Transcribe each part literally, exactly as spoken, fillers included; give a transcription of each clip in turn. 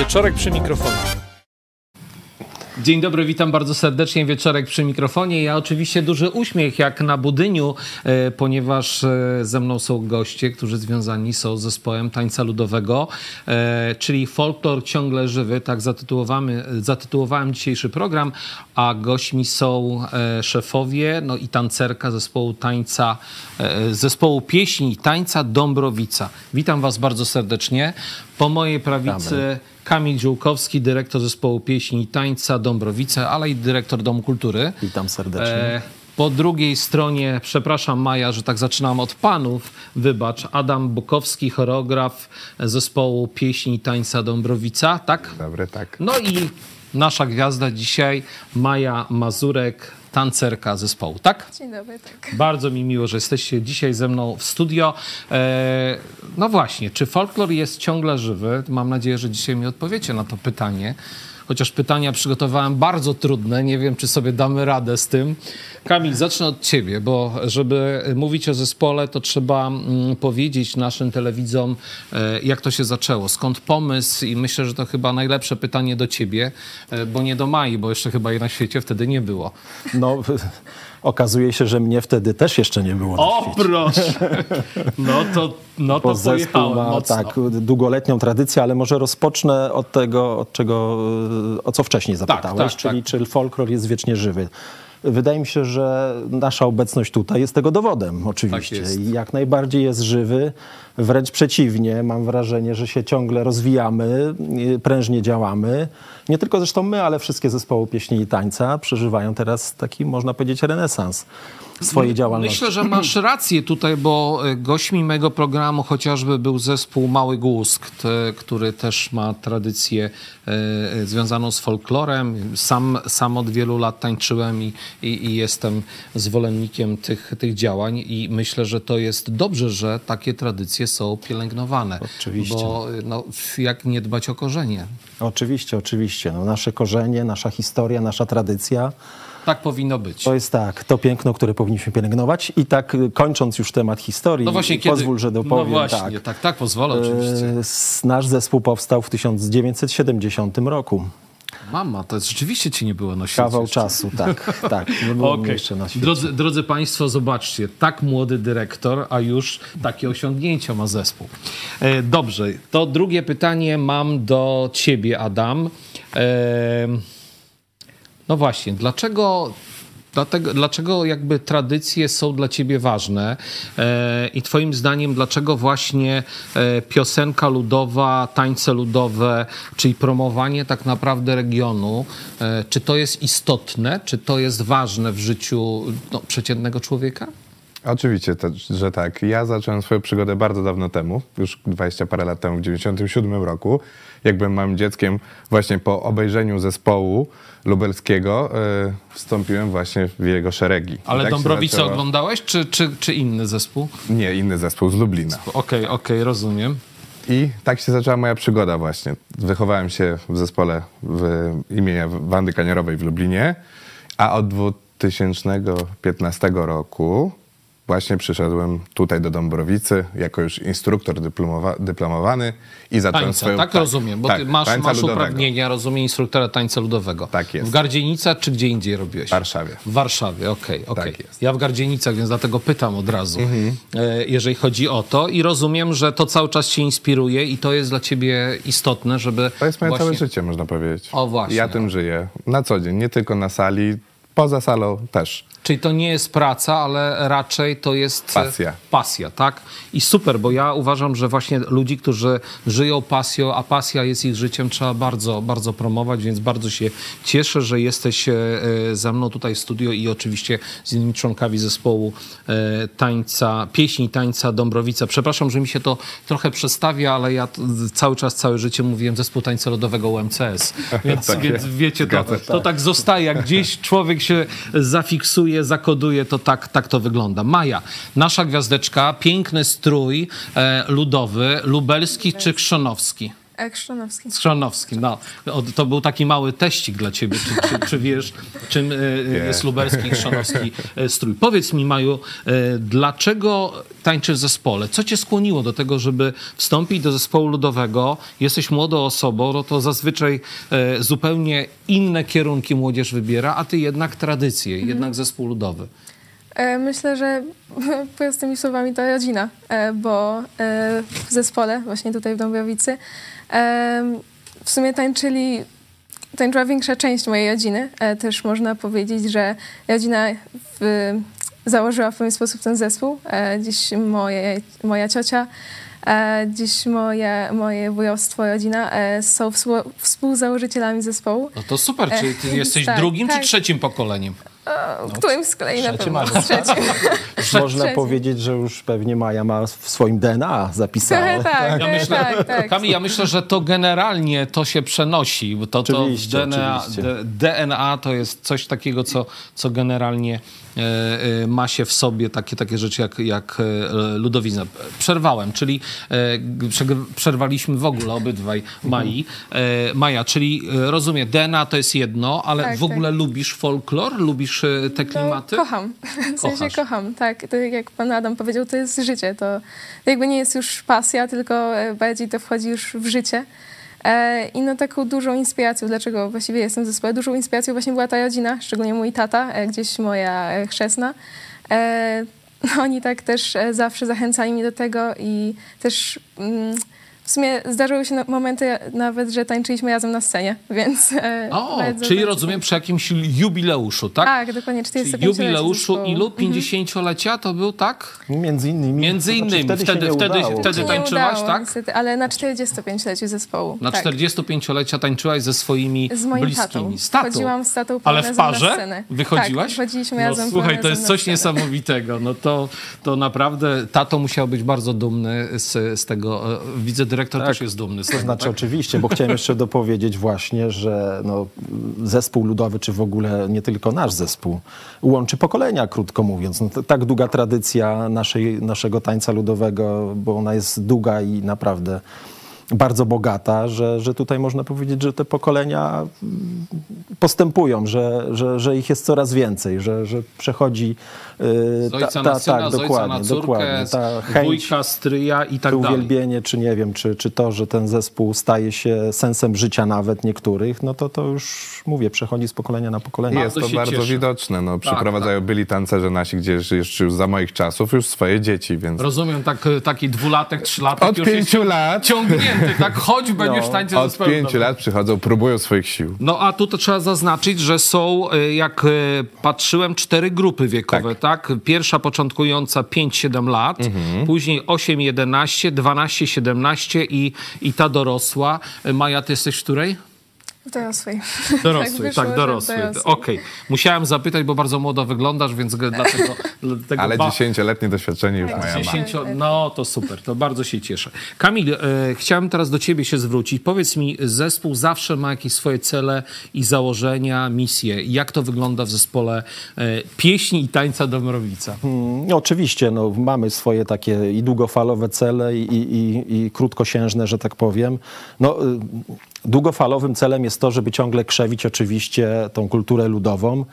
Wieczorek przy mikrofonie. Dzień dobry, witam bardzo serdecznie. Wieczorek przy mikrofonie. Ja oczywiście duży uśmiech jak na budyniu, e, ponieważ e, ze mną są goście, którzy związani są z zespołem tańca ludowego, e, czyli Folklor ciągle żywy. Tak zatytułowamy, zatytułowałem dzisiejszy program, a gośćmi są e, szefowie, no i tancerka zespołu tańca, e, zespołu pieśni i tańca Dąbrowica. Witam was bardzo serdecznie. Po mojej prawicy Damy. Kamil Ziółkowski, dyrektor zespołu pieśni i tańca Dąbrowice, ale i dyrektor Domu Kultury. Witam serdecznie. E, po drugiej stronie, przepraszam Maja, że tak zaczynam od panów, wybacz, Adam Bukowski, choreograf zespołu pieśni i tańca Dąbrowica, tak? Dobry, tak. No i nasza gwiazda dzisiaj, Maja Mazurek, tancerka zespołu, tak? Dzień dobry, tak. Bardzo mi miło, że jesteście dzisiaj ze mną w studio. E, no właśnie, czy folklor jest ciągle żywy? Mam nadzieję, że dzisiaj mi odpowiecie na to pytanie. Chociaż pytania przygotowałem bardzo trudne, nie wiem, czy sobie damy radę z tym. Kamil, zacznę od ciebie, bo żeby mówić o zespole, to trzeba mm, powiedzieć naszym telewidzom, e, jak to się zaczęło, skąd pomysł i myślę, że to chyba najlepsze pytanie do ciebie, e, bo nie do Mai, bo jeszcze chyba jej na świecie wtedy nie było. No, okazuje się, że mnie wtedy też jeszcze nie było na O, świecie. proszę! No to, no to pojechałem ma mocno. tak długoletnią tradycję, ale może rozpocznę od tego, od czego, o co wcześniej zapytałeś, tak, tak, czyli tak. czy folklor jest wiecznie żywy. Wydaje mi się, że nasza obecność tutaj jest tego dowodem, oczywiście. Tak jest. I jak najbardziej jest żywy, wręcz przeciwnie. Mam wrażenie, że się ciągle rozwijamy, prężnie działamy. Nie tylko zresztą my, ale wszystkie zespoły pieśni i tańca przeżywają teraz taki, można powiedzieć, renesans swojej działalności. Myślę, że masz rację tutaj, bo gośćmi mego programu chociażby był zespół Mały Głusk, który też ma tradycję e, związaną z folklorem. Sam, sam od wielu lat tańczyłem i, i, i jestem zwolennikiem tych, tych działań i myślę, że to jest dobrze, że takie tradycje są pielęgnowane. Oczywiście. Bo no, jak nie dbać o korzenie? Oczywiście, oczywiście. No, nasze korzenie, nasza historia, nasza tradycja. Tak powinno być. To jest tak, to piękno, które powinniśmy pielęgnować. I tak kończąc już temat historii, no właśnie, pozwól, kiedy... że dopowiem. No właśnie, tak, tak, tak, pozwolę oczywiście. E, nasz zespół powstał w tysiąc dziewięćset siedemdziesiątym roku. Mama, to rzeczywiście ci nie było na świecie. Kawał jeszcze. czasu, tak, tak. Nie było Okay. jeszcze na świecie. Drodzy, drodzy Państwo, zobaczcie, tak młody dyrektor, a już takie osiągnięcia ma zespół. E, dobrze, to drugie pytanie mam do ciebie, Adam. E, no właśnie, dlaczego... Dlatego, dlaczego jakby tradycje są dla ciebie ważne e, i twoim zdaniem dlaczego właśnie e, piosenka ludowa, tańce ludowe, czyli promowanie tak naprawdę regionu, e, czy to jest istotne, czy to jest ważne w życiu no, przeciętnego człowieka? Oczywiście, to, że tak. Ja zacząłem swoją przygodę bardzo dawno temu, już dwadzieścia parę lat temu, w dziewięćdziesiątym siódmym roku. Jak byłem małym dzieckiem, właśnie po obejrzeniu zespołu lubelskiego yy, wstąpiłem właśnie w jego szeregi. Ale tak Dąbrowicę zaczęło... oglądałeś, czy, czy, czy inny zespół? Nie, inny zespół z Lublina. Okej, okej, okay, rozumiem. I tak się zaczęła moja przygoda właśnie. Wychowałem się w zespole w imienia Wandy Kaniarowej w Lublinie, a od dwa tysiące piętnastego roku właśnie przyszedłem tutaj do Dąbrowicy jako już instruktor dyplomowa- dyplomowany i zacząłem Tańca, swoją... tak ta- rozumiem, bo tak, ty masz, tańca masz ludowego. uprawnienia, rozumiem, instruktora tańca ludowego. Tak jest. W Gardzienicach czy gdzie indziej robiłeś? W Warszawie. W Warszawie, okej, okay, okej. Tak jest. Ja w Gardzienicach, więc dlatego pytam od razu, Mhm. e, jeżeli chodzi o to. I rozumiem, że to cały czas cię inspiruje i to jest dla ciebie istotne, żeby... To jest moje właśnie... całe życie, można powiedzieć. O, właśnie. Ja tym żyję na co dzień, nie tylko na sali, poza salą też. Czyli to nie jest praca, ale raczej to jest Pasja. Pasja, tak? I super, bo ja uważam, że właśnie ludzi, którzy żyją pasją, a pasja jest ich życiem, trzeba bardzo, bardzo promować, więc bardzo się cieszę, że jesteś ze mną tutaj w studio i oczywiście z innymi członkami zespołu tańca, pieśni tańca Dąbrowica. Przepraszam, że mi się to trochę przestawia, ale ja cały czas, całe życie mówiłem zespół tańca lodowego U M C S, więc, Tak więc jest. wiecie, to, Zgadza się. to tak zostaje, jak gdzieś człowiek się zafiksuje, zakoduje, to tak, tak to wygląda. Maja, nasza gwiazdeczka, piękny strój e, ludowy, lubelski czy krzonowski? E, Chrzanowski. Chrzanowski, no. O, to był taki mały teścik dla ciebie. Czy, czy, czy wiesz, czym y, jest lubelski i chrzanowski y, strój? Powiedz mi, Maju, y, dlaczego tańczysz w zespole? Co cię skłoniło do tego, żeby wstąpić do zespołu ludowego? Jesteś młodą osobą, no to zazwyczaj y, zupełnie inne kierunki młodzież wybiera, a ty jednak tradycję, mhm. jednak zespół ludowy. E, myślę, że z tymi słowami to rodzina, e, bo e, w zespole, właśnie tutaj w Dąbrowicy, e, w sumie tańczyli, tańczyła większa część mojej rodziny. E, też można powiedzieć, że rodzina w, założyła w pewien sposób ten zespół. E, dziś moje, moja ciocia, e, dziś moje, moje wujostwo, rodzina e, są współ, współzałożycielami zespołu. No to super, czyli ty jesteś tak, drugim tak. czy trzecim pokoleniem? O, którymś z kolei na pewno. Trzecim. Trzecim. Można Trzecim. powiedzieć, że już pewnie Maja ma w swoim D N A zapisane. tak, Ja myślę, tak, tak. Kamil, ja myślę, że to generalnie to się przenosi, bo to, to Oczywiście, D N A, oczywiście. D- D N A to jest coś takiego, co, co generalnie e, e, ma się w sobie takie, takie rzeczy jak, jak e, ludowizna. Przerwałem, czyli e, prze- przerwaliśmy w ogóle obydwaj Mai. E, Maja, czyli e, rozumiem, D N A to jest jedno, ale Tak, w ogóle tak. lubisz folklor? Lubisz e, te klimaty? No, kocham. W sensie Kochasz. kocham, tak. To jak pan Adam powiedział, to jest życie. To jakby nie jest już pasja, tylko e, bardziej to wchodzi już w życie. E, I no taką dużą inspiracją, dlaczego właściwie jestem w zespole, dużą inspiracją właśnie była ta rodzina, szczególnie mój tata, e, gdzieś moja e, chrzestna. E, no, oni tak też e, zawsze zachęcali mnie do tego i też... Mm, w sumie zdarzyły się na- momenty nawet, że tańczyliśmy razem na scenie, więc... e, O, bardzo, czyli bardzo- rozumiem przy jakimś jubileuszu, tak? Tak, dokładnie, Czyli czterdziestopięciolecie jubileuszu zespołu. ilu? pięćdziesięciolecia to był, tak? Między innymi. Między innymi. Znaczy, Wtedy- wtedy, się nie wtedy- udało. wtedy Się nie tańczyłaś, udało, tak? Niestety, ale na czterdziestopięcioleciu zespołu. Na tak. czterdziestopięciolecia tańczyłaś ze swoimi Z moim bliskimi. tatą. Z tatą. Chodziłam z tatą Ale w polonezem na parze? scenę. Wychodziłaś? Tak, chodziliśmy no, razem słuchaj, to polonezem jest na coś scenę. niesamowitego. No to, to naprawdę tato musiał być bardzo dumny z, z tego. Widzę, dyrektor Tak. też jest dumny z To tego. znaczy tak? oczywiście, bo chciałem jeszcze dopowiedzieć właśnie, że no, zespół ludowy, czy w ogóle nie tylko nasz zespół, łączy pokolenia, krótko mówiąc. No, to, tak długa tradycja naszej, naszego tańca ludowego, bo ona jest długa i naprawdę bardzo bogata, że, że tutaj można powiedzieć, że te pokolenia mm, postępują, że, że, że ich jest coraz więcej, że, że przechodzi yy, Z ojca na syna, tak, z ojca dokładnie, na córkę, dokładnie, ta z chęć, wujka, stryja i tak czy dalej. uwielbienie, czy nie wiem, czy, czy to, że ten zespół staje się sensem życia nawet niektórych, no to to już, mówię, przechodzi z pokolenia na pokolenie. Jest Bardzo to się bardzo cieszę. widoczne. No, Tak, przyprowadzają byli tancerze nasi, gdzie jeszcze już za moich czasów już swoje dzieci, więc Rozumiem, tak, taki dwulatek, trzylatek od już jest pięciu lat, ciągnięty, tak? Chodź, będziesz tańczył od pięciu lat przychodzą, próbują swoich sił. No a tu to trzeba zaznaczyć, że są, y, jak y, patrzyłem, cztery grupy wiekowe, tak? Pierwsza początkująca pięć siedem lat, później osiem jedenaście, dwanaście siedemnaście i, i ta dorosła. Y, Maja, ty jesteś w której? W dorosłej. Dorosłej, wyszło, tak, że dorosłej. dorosłej. Okej. Musiałem zapytać, bo bardzo młodo wyglądasz, więc ge- dlatego... dlatego Ale ba- dziesięcioletnie doświadczenie już moja ma. Dziesięcio... No to super, to bardzo się cieszę. Kamil, e, chciałem teraz do ciebie się zwrócić. Powiedz mi, zespół zawsze ma jakieś swoje cele i założenia, misje. Jak to wygląda w zespole e, pieśni i tańca Dąbrowica? No, oczywiście, no, mamy swoje takie i długofalowe cele i, i, i krótkosiężne, że tak powiem. No, y, długofalowym celem jest to, żeby ciągle krzewić oczywiście tą kulturę ludową,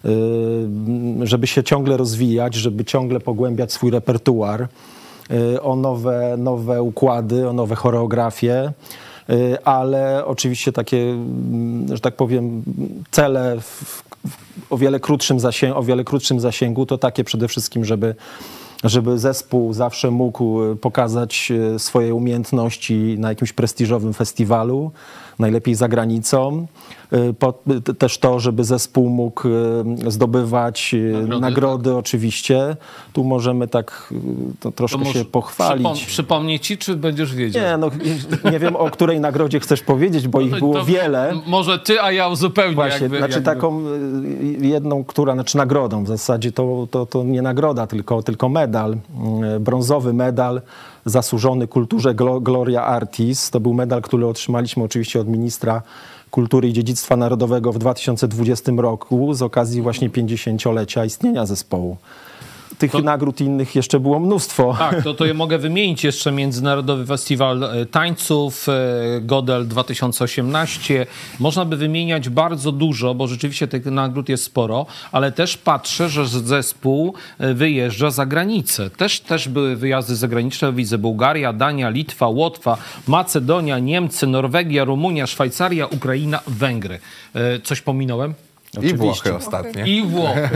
y, żeby się ciągle rozwijać, żeby ciągle pogłębiać swój repertuar, y, o nowe, nowe układy, o nowe choreografie. Y, ale oczywiście takie, mm, że tak powiem, cele w, w, o wiele krótszym zasięgu, o wiele krótszym zasięgu to takie przede wszystkim, żeby żeby zespół zawsze mógł pokazać swoje umiejętności na jakimś prestiżowym festiwalu, najlepiej za granicą. Po, też to, żeby zespół mógł zdobywać nagrody, nagrody tak? Oczywiście. Tu możemy tak to troszkę to się pochwalić. Przypom- przypomnę ci, czy będziesz wiedział? Nie, no, nie wiem, o której nagrodzie chcesz powiedzieć, bo no, ich było to, wiele. Może ty, a ja uzupełnię. Właśnie, jakby, znaczy jakby. taką jedną, która, znaczy nagrodą, w zasadzie to, to, to nie nagroda, tylko, tylko medal, brązowy medal zasłużony kulturze Gloria Artis. To był medal, który otrzymaliśmy oczywiście od ministra Kultury i Dziedzictwa Narodowego w dwa tysiące dwudziestym roku z okazji właśnie pięćdziesięciolecia istnienia zespołu. tych To- nagród innych jeszcze było mnóstwo. Tak, to, to ja mogę wymienić jeszcze Międzynarodowy Festiwal e, Tańców, e, Godel dwa tysiące osiemnaście. Można by wymieniać bardzo dużo, bo rzeczywiście tych nagród jest sporo, ale też patrzę, że zespół e, wyjeżdża za granicę. Też, też były wyjazdy zagraniczne, widzę Bułgaria, Dania, Litwa, Łotwa, Macedonia, Niemcy, Norwegia, Rumunia, Szwajcaria, Ukraina, Węgry. E, Coś pominąłem? I Włochy ostatnie. I Włochy.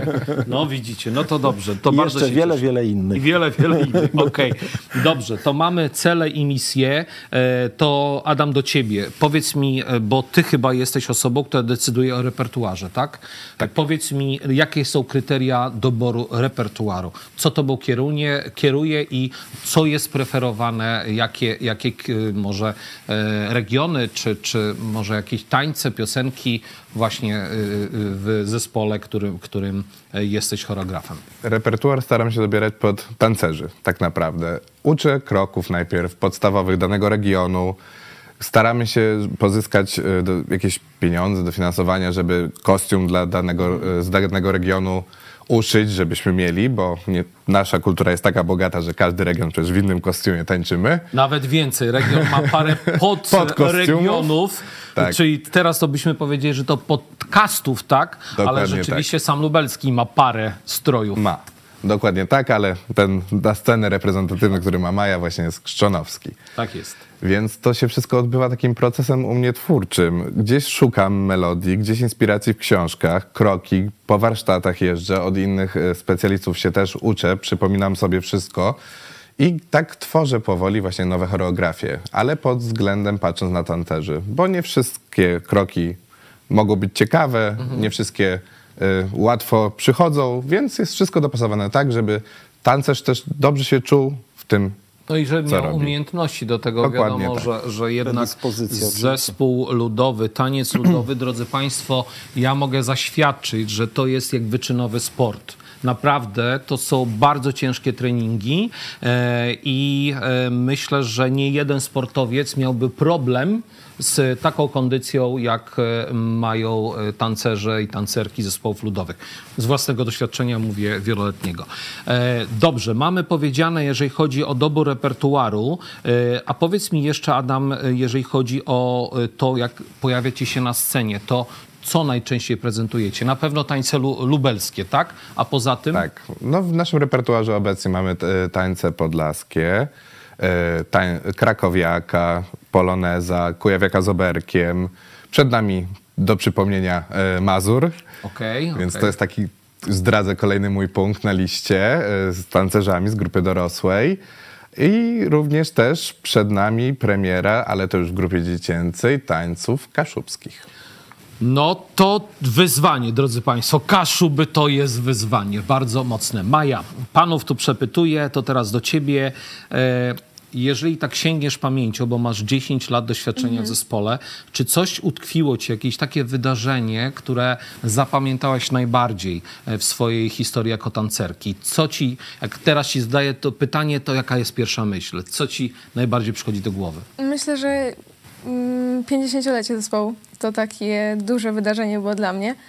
No widzicie, no to dobrze. To I bardzo jeszcze się wiele, cieszę. wiele I innych. wiele, wiele innych. Okej, dobrze, to mamy cele i misje. E, To Adam, do ciebie. Powiedz mi, e, bo ty chyba jesteś osobą, która decyduje o repertuarze, tak? Tak. Powiedz mi, jakie są kryteria doboru repertuaru? Co tobą kieruje, kieruje i co jest preferowane? Jakie, jakie k- może e, regiony, czy, czy może jakieś tańce, piosenki właśnie e, w zespole, którym, którym jesteś choreografem? Repertuar staram się dobierać pod tancerzy, tak naprawdę. Uczę kroków najpierw, podstawowych danego regionu. Staramy się pozyskać e, do, jakieś pieniądze, dofinansowania, żeby kostium dla danego, e, z danego regionu uszyć, żebyśmy mieli, bo nie, nasza kultura jest taka bogata, że każdy region przecież w innym kostiumie tańczymy. Nawet więcej. Region ma parę Podkostiumów. podregionów, Tak. czyli teraz to byśmy powiedzieli, że to podcastów, tak? Ale Dokładnie rzeczywiście sam Lubelski ma parę strojów. Ma. Dokładnie tak, ale ten na scenę reprezentatywny, który ma Maja, właśnie jest Krzczonowski. Tak jest. Więc to się wszystko odbywa takim procesem u mnie twórczym. Gdzieś szukam melodii, gdzieś inspiracji w książkach, kroki, po warsztatach jeżdżę, od innych e, specjalistów się też uczę, przypominam sobie wszystko i tak tworzę powoli właśnie nowe choreografie, ale pod względem patrząc na tancerzy, bo nie wszystkie kroki mogą być ciekawe, mhm. nie wszystkie y, łatwo przychodzą, więc jest wszystko dopasowane tak, żeby tancerz też dobrze się czuł w tym. No i że Co miał robi? umiejętności do tego, Dokładnie wiadomo, tak. że, że jednak Predyspozycja oczywiście. zespół ludowy, taniec ludowy, drodzy Państwo, ja mogę zaświadczyć, że to jest jak wyczynowy sport. Naprawdę to są bardzo ciężkie treningi e, i e, myślę, że nie jeden sportowiec miałby problem z taką kondycją, jak e, mają e, tancerze i tancerki zespołów ludowych. Z własnego doświadczenia mówię wieloletniego. E, Dobrze, mamy powiedziane, jeżeli chodzi o dobór repertuaru, e, a powiedz mi jeszcze, Adam, e, jeżeli chodzi o e, to, jak pojawiacie się na scenie, to co najczęściej prezentujecie? Na pewno tańce lu- lubelskie, tak? A poza tym? Tak, no w naszym repertuarze obecnie mamy e, tańce podlaskie, e, tań, krakowiaka, poloneza, kujawiaka z oberkiem. Przed nami do przypomnienia e, Mazur, Okej, więc okej. to jest taki, zdradzę kolejny mój punkt na liście e, z tancerzami z grupy dorosłej. I również też przed nami premiera, ale to już w grupie dziecięcej, tańców kaszubskich. No to wyzwanie, drodzy Państwo. Kaszuby to jest wyzwanie, bardzo mocne. Maja, panów tu przepytuję, to teraz do ciebie. E, Jeżeli tak sięgniesz pamięcią, bo masz dziesięć lat doświadczenia w zespole, czy coś utkwiło ci, jakieś takie wydarzenie, które zapamiętałaś najbardziej w swojej historii jako tancerki? Co ci, jak teraz ci zadaję to pytanie, to jaka jest pierwsza myśl? Co ci najbardziej przychodzi do głowy? Myślę, że mm, pięćdziesięciolecie zespołu to takie duże wydarzenie było dla mnie.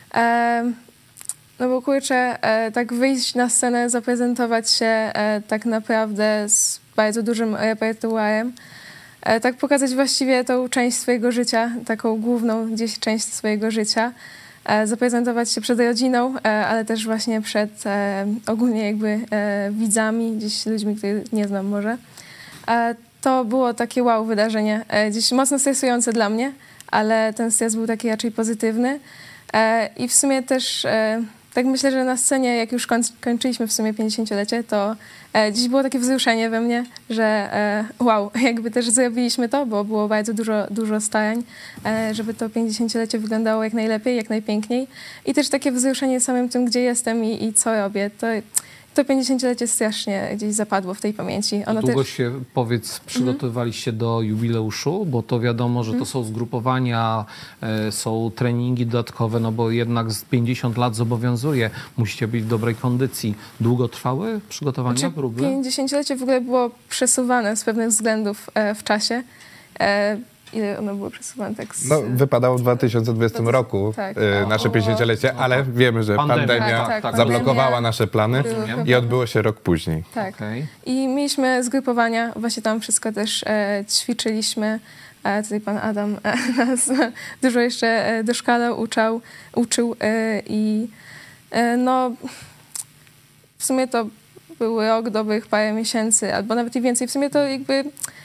E, no bo kurczę, e, tak wyjść na scenę, zaprezentować się e, tak naprawdę z bardzo dużym repertuarem, e, tak pokazać właściwie tą część swojego życia, taką główną gdzieś część swojego życia, e, zaprezentować się przed rodziną, e, ale też właśnie przed e, ogólnie jakby e, widzami, gdzieś ludźmi, których nie znam może. E, To było takie wow wydarzenie, e, gdzieś mocno stresujące dla mnie, ale ten stres był taki raczej pozytywny. E, I w sumie też e, tak myślę, że na scenie, jak już koń, kończyliśmy w sumie pięćdziesięciolecie, to e, dziś było takie wzruszenie we mnie, że e, wow, jakby też zrobiliśmy to, bo było bardzo dużo, dużo starań, e, żeby to pięćdziesięciolecie wyglądało jak najlepiej, jak najpiękniej. I też takie wzruszenie samym tym, gdzie jestem i, i co robię. To, to pięćdziesięciolecie strasznie gdzieś zapadło w tej pamięci. Ono Długo też... się, powiedz, przygotowywaliście do jubileuszu, bo to wiadomo, że to są zgrupowania, e, są treningi dodatkowe, no bo jednak z pięćdziesiąt lat zobowiązuje, musicie być w dobrej kondycji. Długo trwały przygotowania, Znaczy, próby? pięćdziesięciolecie w ogóle było przesuwane z pewnych względów e, w czasie. E, ile one były przesuwane tak z... No, wypadało w dwa tysiące dwudziestym roku tak. e, nasze O, pięćdziesięciolecie, ale wiemy, że Pandemia. pandemia, Tak, tak, zablokowała pandemia. nasze plany Rozumiem. i odbyło się rok później. Tak. Okej. I mieliśmy zgrupowania, właśnie tam wszystko też e, ćwiczyliśmy. E, tutaj pan Adam e, nas dużo jeszcze e, doszkalał, uczał, uczył e, i e, no w sumie to był rok, dobrych parę miesięcy, albo nawet i więcej. W sumie to jakby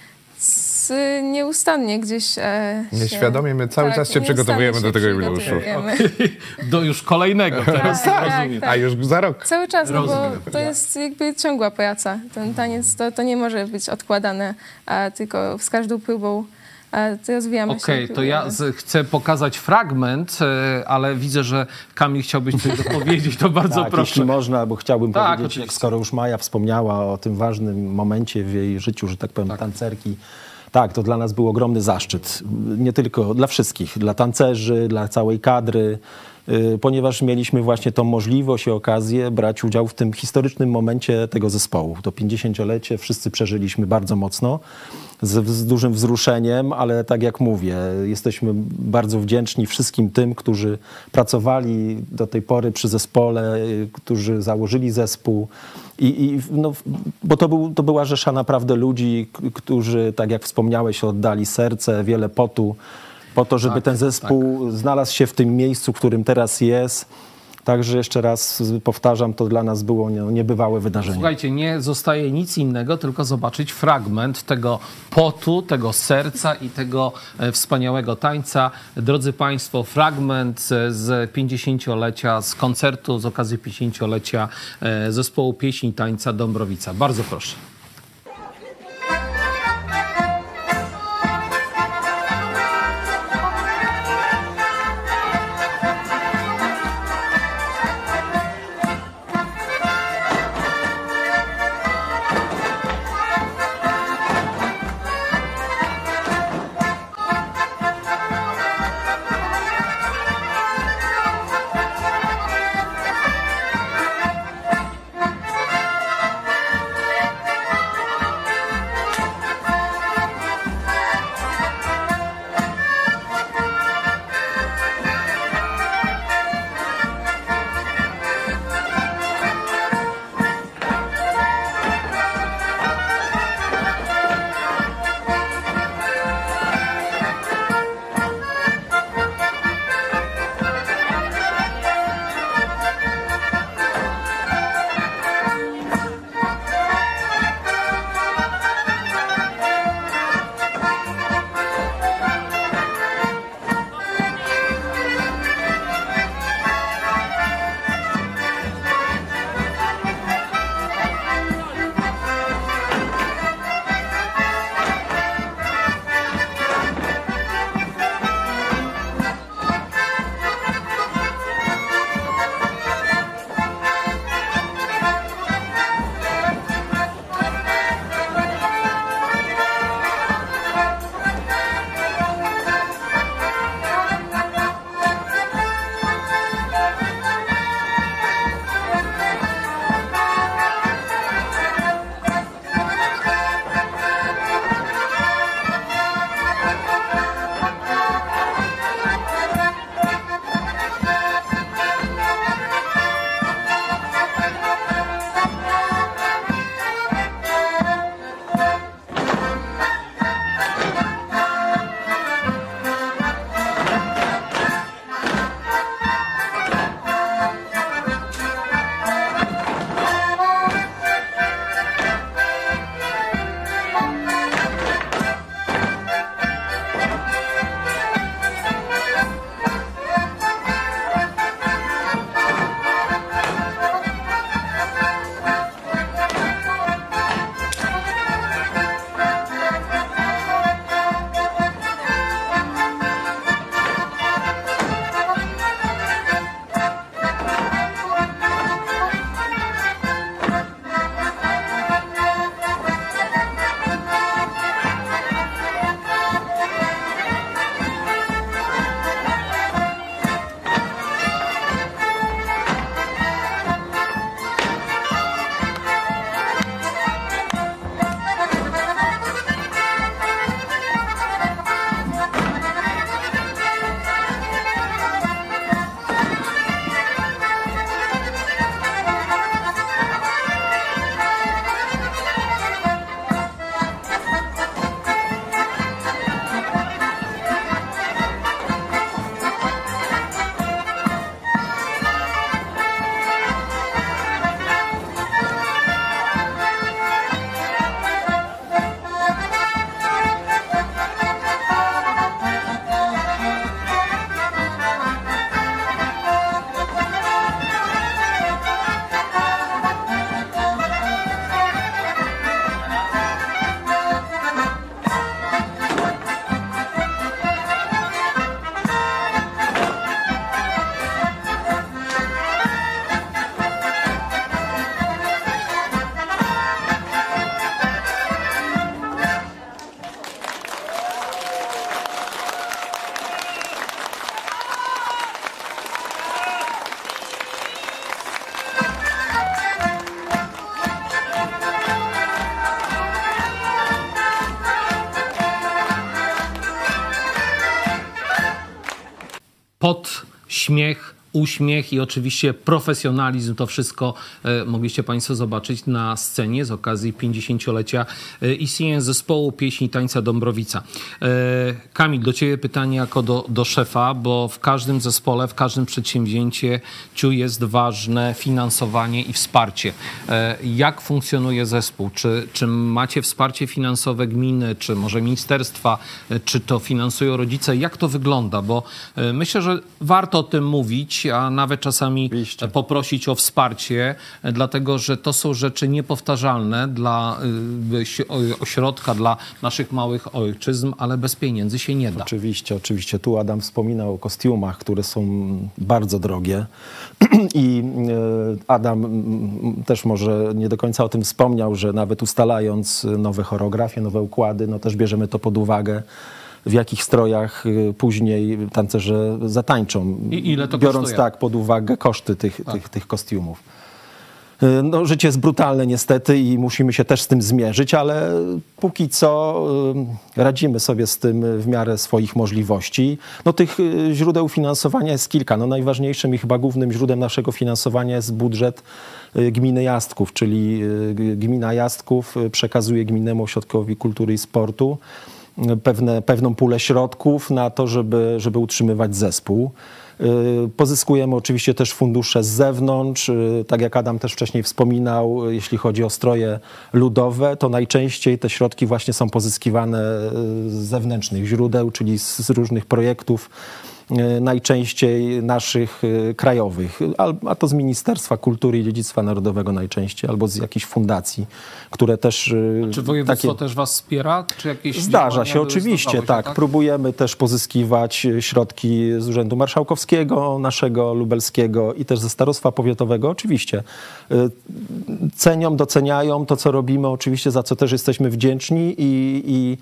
z, nieustannie gdzieś e, się, Nieświadomie my cały czas się nieustannie przygotowujemy do tego jubileuszu. przygotowujemy. Do już kolejnego teraz, Tak, rozumiem. tak. A już za rok. Cały czas, no bo Rozumiem. to jest jakby ciągła praca. Ten taniec to, to nie może być odkładane, a tylko z każdą próbą a to rozwijamy się. Okej, to ja z, chcę pokazać fragment, e, ale widzę, że Kamil chciałbyś coś dopowiedzieć, to bardzo Tak, proszę. jeśli można, bo chciałbym Tak, powiedzieć, oczywiście. skoro już Maja wspomniała o tym ważnym momencie w jej życiu, że tak powiem, tancerki. Tak, to dla nas był ogromny zaszczyt. Nie tylko dla wszystkich, dla tancerzy, dla całej kadry, y, ponieważ mieliśmy właśnie tą możliwość i okazję brać udział w tym historycznym momencie tego zespołu. To pięćdziesięciolecie wszyscy przeżyliśmy bardzo mocno, z, z dużym wzruszeniem, ale tak jak mówię, jesteśmy bardzo wdzięczni wszystkim tym, którzy pracowali do tej pory przy zespole, y, którzy założyli zespół. I, i, no, bo to, był, to była rzesza naprawdę ludzi, k- którzy, tak jak wspomniałeś, oddali serce, wiele potu po to, żeby Tak, ten zespół znalazł się w tym miejscu, w którym teraz jest. Także jeszcze raz powtarzam, to dla nas było nie- niebywałe wydarzenie. Słuchajcie, nie zostaje nic innego, tylko zobaczyć fragment tego potu, tego serca i tego e, wspaniałego tańca. Drodzy Państwo, fragment e, z pięćdziesięciolecia, z koncertu z okazji pięćdziesięciolecia e, zespołu pieśni i tańca Dąbrowica. Bardzo proszę. Thank pod śmiech, uśmiech i oczywiście profesjonalizm. To wszystko e, mogliście Państwo zobaczyć na scenie z okazji pięćdziesięciolecia e, istnienia zespołu pieśni i tańca Dąbrowica. E, Kamil, do Ciebie pytanie jako do, do szefa, bo w każdym zespole, w każdym przedsięwzięciu jest ważne finansowanie i wsparcie. E, jak funkcjonuje zespół? Czy, czy macie wsparcie finansowe gminy, czy może ministerstwa, e, czy to finansują rodzice? Jak to wygląda? Bo e, myślę, że warto o tym mówić, a nawet czasami Oczywiście. poprosić o wsparcie, dlatego że to są rzeczy niepowtarzalne dla y, ośrodka, dla naszych małych ojczyzn, ale bez pieniędzy się nie da. Oczywiście, oczywiście. Tu Adam wspominał o kostiumach, które są bardzo drogie i Adam też może nie do końca o tym wspomniał, że nawet ustalając nowe choreografie, nowe układy, no też bierzemy to pod uwagę, w jakich strojach później tancerze zatańczą. I ile to biorąc kosztuje? tak pod uwagę koszty tych, tak. tych, tych kostiumów. No, życie jest brutalne niestety i musimy się też z tym zmierzyć, ale póki co radzimy sobie z tym w miarę swoich możliwości. No, tych źródeł finansowania jest kilka. No, najważniejszym i chyba głównym źródłem naszego finansowania jest budżet gminy Jastków, czyli gmina Jastków przekazuje Gminnemu Ośrodkowi Kultury i Sportu Pewne, pewną pulę środków na to, żeby, żeby utrzymywać zespół. Pozyskujemy oczywiście też fundusze z zewnątrz. Tak jak Adam też wcześniej wspominał, jeśli chodzi o stroje ludowe, to najczęściej te środki właśnie są pozyskiwane z zewnętrznych źródeł, czyli z różnych projektów, najczęściej naszych krajowych, a to z Ministerstwa Kultury i Dziedzictwa Narodowego najczęściej, albo z jakichś fundacji, które też... Czy województwo takie... też was wspiera? Czy jakieś Zdarza się, oczywiście, się, tak. tak. Próbujemy też pozyskiwać środki z Urzędu Marszałkowskiego, naszego lubelskiego i też ze Starostwa Powiatowego, oczywiście. Cenią, doceniają to, co robimy, oczywiście, za co też jesteśmy wdzięczni i, i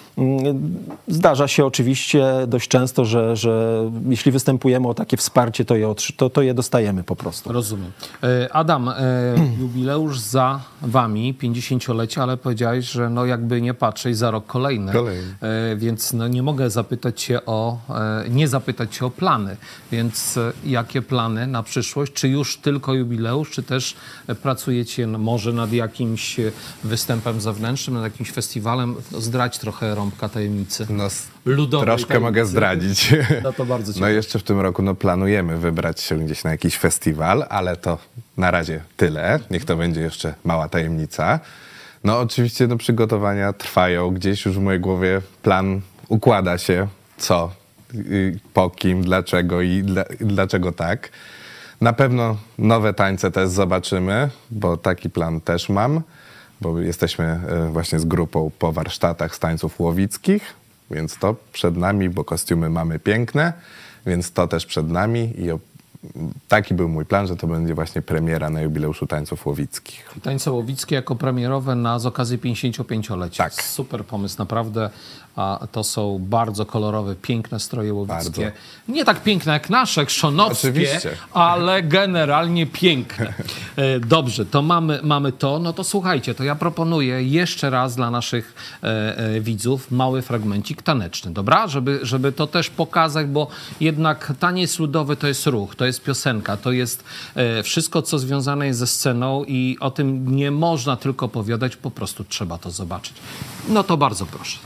zdarza się oczywiście dość często, że, że jeśli występujemy o takie wsparcie, to je, to, to je dostajemy po prostu. Rozumiem. Adam, jubileusz za wami, pięćdziesięciolecie, ale powiedziałeś, że no jakby nie patrzeć, za rok kolejny. Kolejny. Więc no nie mogę zapytać cię o, nie zapytać cię o plany. Więc jakie plany na przyszłość? Czy już tylko jubileusz, czy też pracujecie może nad jakimś występem zewnętrznym, nad jakimś festiwalem? Zdradź trochę rąbka tajemnicy. No, Ludowej troszkę tajemnicy. mogę zdradzić. No to bardzo ciekawe. No jeszcze w tym roku no, planujemy wybrać się gdzieś na jakiś festiwal, ale to na razie tyle. Niech to będzie jeszcze mała tajemnica. No oczywiście no, przygotowania trwają. Gdzieś już w mojej głowie plan układa się, co, y, po kim, dlaczego i dla, dlaczego tak. Na pewno nowe tańce też zobaczymy, bo taki plan też mam, bo jesteśmy y, właśnie z grupą po warsztatach z tańców łowickich, więc to przed nami, bo kostiumy mamy piękne, więc to też przed nami i o, taki był mój plan, że to będzie właśnie premiera na jubileuszu tańców łowickich. Tańce łowickie jako premierowe na z okazji pięćdziesięciopięciolecia. Tak. Super pomysł, naprawdę. A to są bardzo kolorowe, piękne stroje łowickie. Bardzo. Nie tak piękne jak nasze, chrzonowskie, Oczywiście. ale generalnie piękne. E, Dobrze, to mamy, mamy to. No to słuchajcie, to ja proponuję jeszcze raz dla naszych e, e, widzów mały fragmencik taneczny, dobra? Żeby, żeby to też pokazać, bo jednak taniec ludowy to jest ruch, to jest piosenka, to jest e, wszystko, co związane jest ze sceną i o tym nie można tylko opowiadać, po prostu trzeba to zobaczyć. No to bardzo proszę.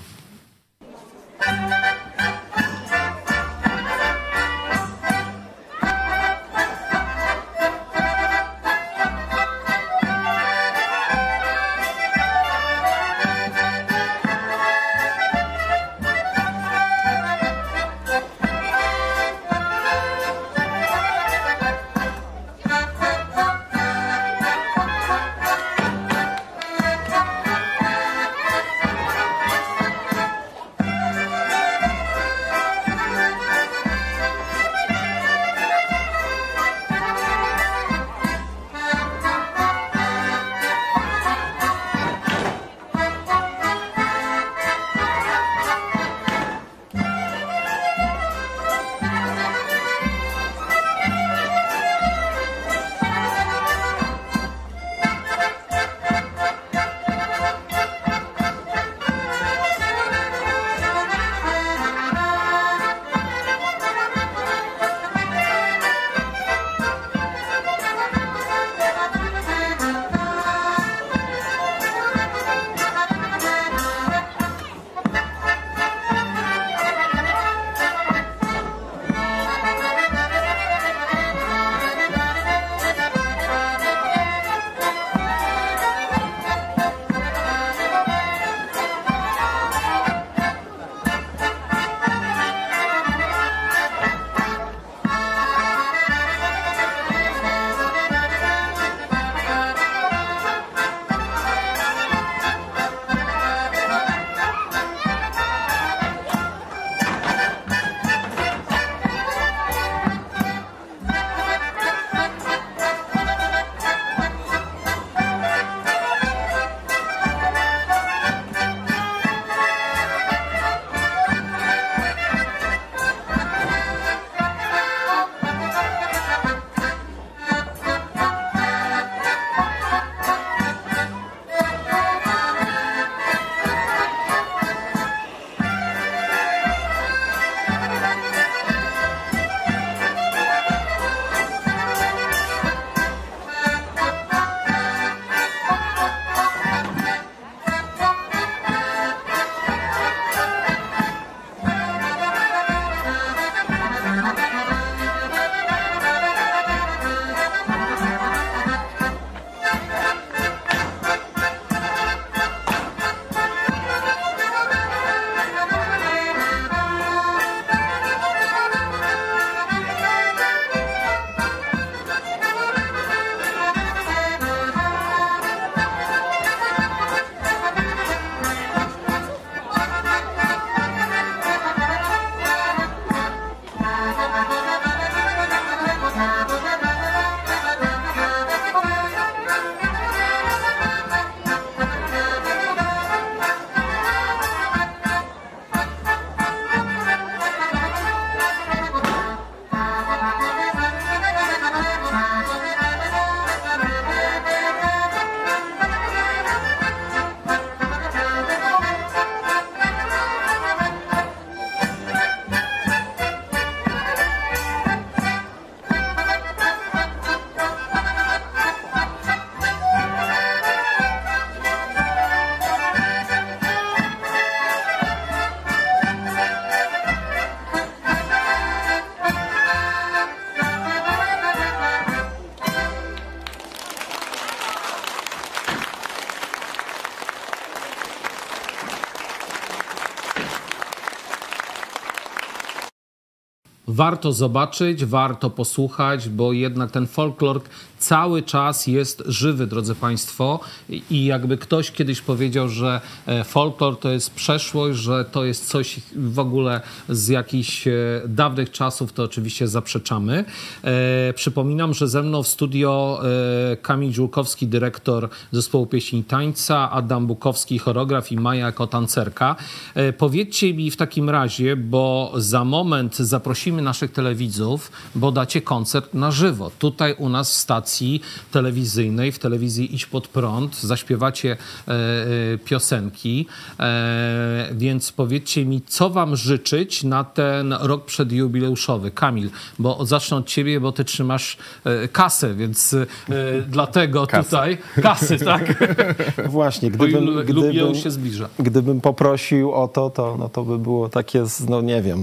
warto zobaczyć, warto posłuchać, bo jednak ten folklor cały czas jest żywy, drodzy Państwo. I jakby ktoś kiedyś powiedział, że folklor to jest przeszłość, że to jest coś w ogóle z jakichś dawnych czasów, to oczywiście zaprzeczamy. E, przypominam, że ze mną w studio e, Kamil Żółkowski, dyrektor Zespołu Pieśni i Tańca, Adam Bukowski, choreograf i Maja jako tancerka. E, powiedzcie mi w takim razie, bo za moment zaprosimy naszych telewidzów, bo dacie koncert na żywo. Tutaj u nas w stacji telewizyjnej, w telewizji Idź Pod Prąd, zaśpiewacie e, e, piosenki, e, więc powiedzcie mi, co wam życzyć na ten rok przedjubileuszowy. Kamil, bo zacznę od ciebie, bo ty trzymasz e, kasę, więc e, dlatego Kasy. tutaj kasy, tak? Właśnie, Bo gdybym, jul- gdybym, jubileusz się zbliża. gdybym poprosił o to, to, no to by było takie, no nie wiem,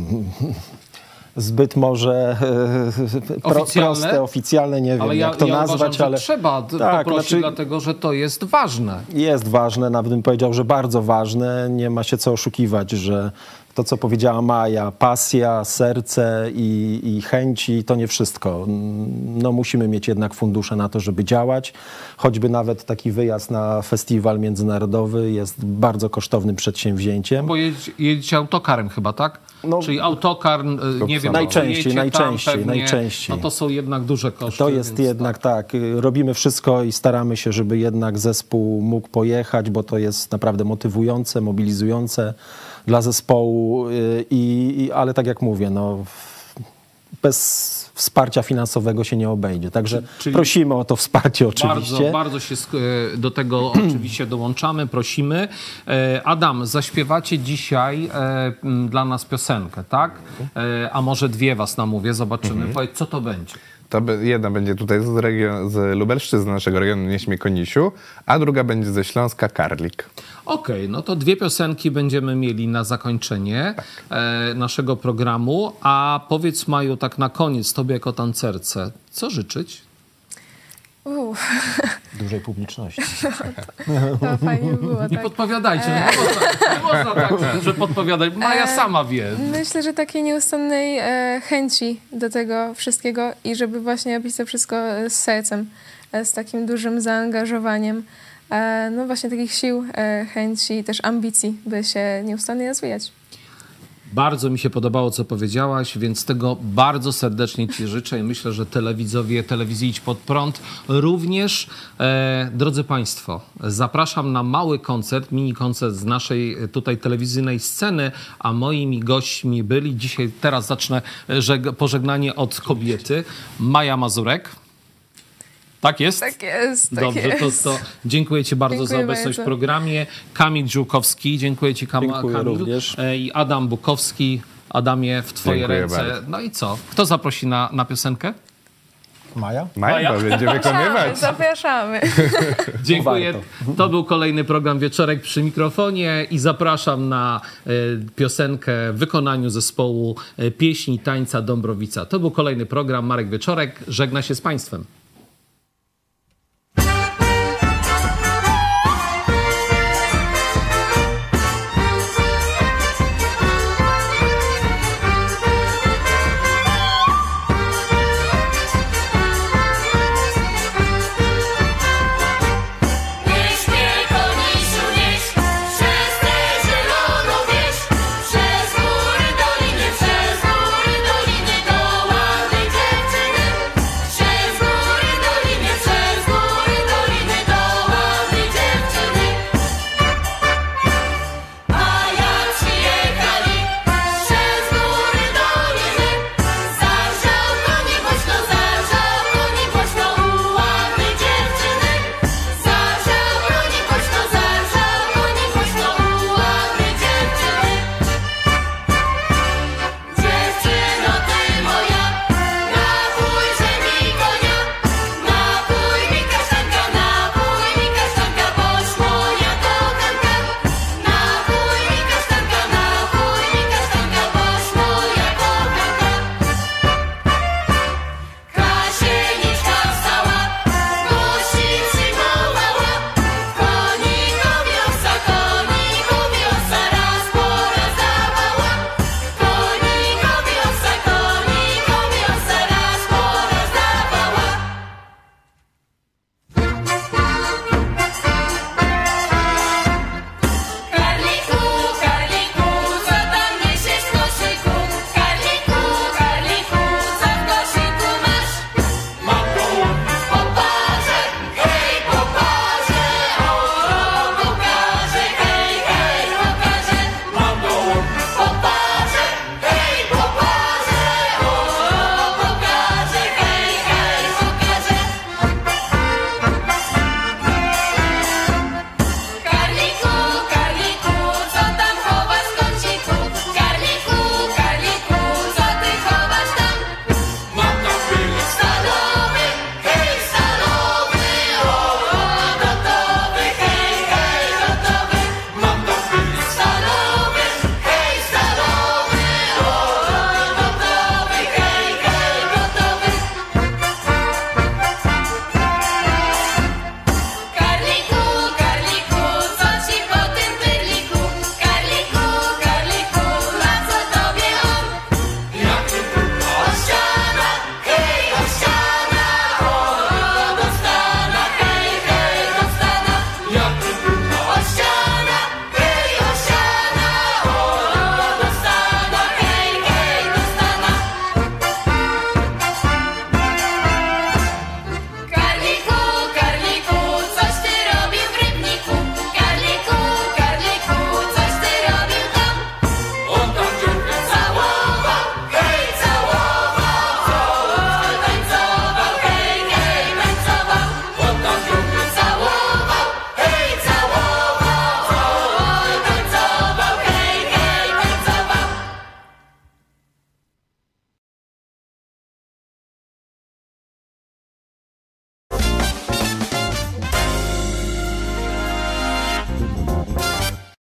zbyt może e, pro, Oficjalne? proste, oficjalne, nie wiem Ale ja, jak to ja nazwać, uważam, ale że trzeba d- Tak, poprosić, znaczy- dlatego że to jest ważne. jest ważne, nawet bym powiedział, że bardzo ważne. Nie ma się co oszukiwać, że to, co powiedziała Maja, pasja, serce i, i chęci, to nie wszystko. No, musimy mieć jednak fundusze na to, żeby działać. Choćby nawet taki wyjazd na festiwal międzynarodowy jest bardzo kosztownym przedsięwzięciem. Bo jedziecie, jedziecie autokarem chyba, tak? No, Czyli autokar, y, nie wiem, Najczęściej, jedziecie najczęściej, tam pewnie, najczęściej. No to są jednak duże koszty. To jest więc jednak tak. Robimy wszystko i staramy się, żeby jednak zespół mógł pojechać, bo to jest naprawdę motywujące, mobilizujące dla zespołu. y, I, i, ale tak jak mówię, no, bez wsparcia finansowego się nie obejdzie. Także Czyli- prosimy o to wsparcie oczywiście. Bardzo, bardzo się sk- do tego oczywiście dołączamy, prosimy. E, Adam, zaśpiewacie dzisiaj e, m, dla nas piosenkę, tak? E, a może dwie was namówię, zobaczymy. Powiedz, co to będzie? To by, jedna będzie tutaj z, region, z Lubelszczyzny, naszego regionu Nieśmie-Konisiu, a druga będzie ze Śląska, Karlik. Okej, no to dwie piosenki będziemy mieli na zakończenie e, naszego programu. A powiedz, Maju, tak na koniec, tobie jako tancerce, co życzyć? Uu, Dużej publiczności. to fajnie było, Nie tak. podpowiadajcie, nie można, nie można tak, że podpowiadać. Maja sama wie. Myślę, że takiej nieustannej e, chęci do tego wszystkiego i żeby właśnie robić to wszystko e, z sercem, e, z takim dużym zaangażowaniem. E, no właśnie takich sił, e, chęci, też ambicji, by się nieustannie rozwijać. Bardzo mi się podobało, co powiedziałaś, więc tego bardzo serdecznie ci życzę i myślę, że telewidzowie telewizji Idź Pod Prąd również. E, drodzy Państwo, zapraszam na mały koncert, mini koncert z naszej tutaj telewizyjnej sceny, a moimi gośćmi byli dzisiaj, teraz zacznę żeg- pożegnanie od kobiety, Maja Mazurek. Tak jest? Tak jest, tak Dobrze, jest. to, to dziękuję Ci bardzo Dziękuję za obecność bardzo. w programie. Kamil Żółkowski, dziękuję Ci Kam- Dziękuję Kamil. również. E, I Adam Bukowski. Adamie, w Twoje Dziękuję ręce. bardzo. No i co? Kto zaprosi na, na piosenkę? Maja? Maja Maja. będzie wykonywać. Zapraszamy. Dziękuję. Warto. To był kolejny program Wieczorek przy mikrofonie i zapraszam na e, piosenkę w wykonaniu zespołu e, Pieśni i Tańca Dąbrowica. To był kolejny program. Marek Wieczorek żegna się z Państwem.